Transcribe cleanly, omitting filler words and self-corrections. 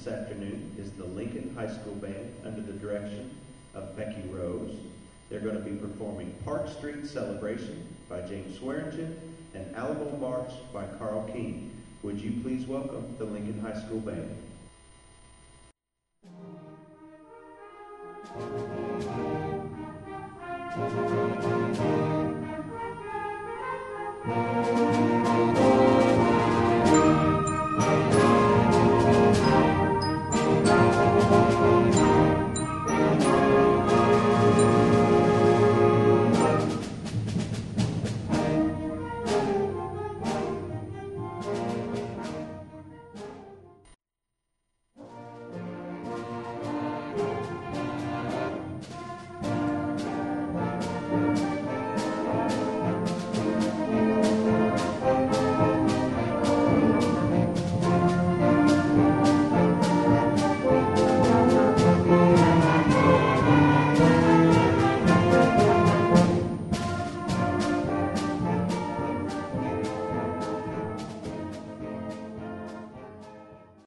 this afternoon is the Lincoln High School Band under the direction of Becky Rose. They're going to be performing Park Street Celebration by James Swearingen and Alamo March by Carl King. Would you please welcome the Lincoln High School Band? Thank you.